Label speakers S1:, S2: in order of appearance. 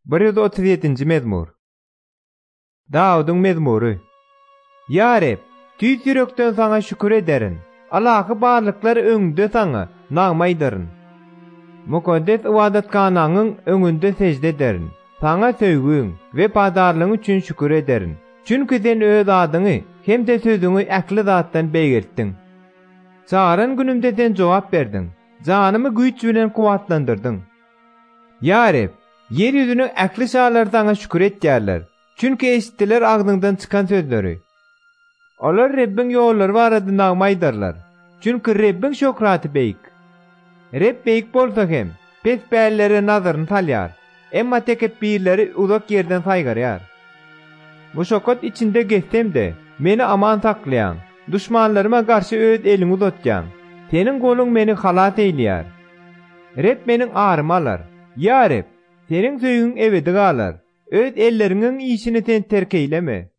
S1: 137-nji mezmur. Dawudyň mezmury. Ya Reb, tüýs ýürekden saňa şükür ederin. Allahy barlyklar öňünde saňa nagmaýdyryn. Mukaddes ibadatganaňyň öňünde sejde ederin. Saňa söýgüň we padarlygyň üçin şükür ederin. Çünki sen öz adyňy hem-de sözüňi äkli zatdan beýgertdiň. Çağıran günümde sen jogap berdiň. Janymy güýç bilen kuwatlandyrdyň. Ya Reb, yer ýüzüniň äkli şahlary saňa şükür etýärler. Çünki eşitdiler agdyňdan çykan sözleri. Olar Rebbiň ýollary barada nagmaýdyrlar. Çünki Rebbiň şöhraty beýik. Reb beýik bolsa hem pesbällere nazaryny salýar. Emma tekepbirleri uzak yerden saýgarýar. Bu şokat içinde geçsem-de meni aman saklayan, düşmanlaryma garşy öz elini uzatjan. Senin golun meni halat eýlýär. Reb meniň arym alar. Ya Reb, senin söýgüň ebedi galar. Öz elleriniň işini sen terk eýleme.